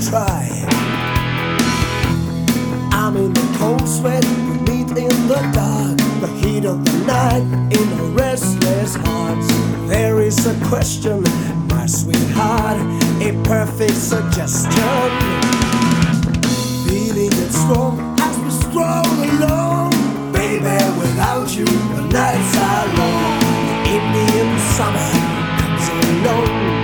try. I'm in the cold sweat, we meet in the dark, the heat of the night in a restless heart. There is a question, my sweetheart, a perfect suggestion. Feeling it strong as we stroll along. Baby, without you the nights are long. The Indian summer comes along.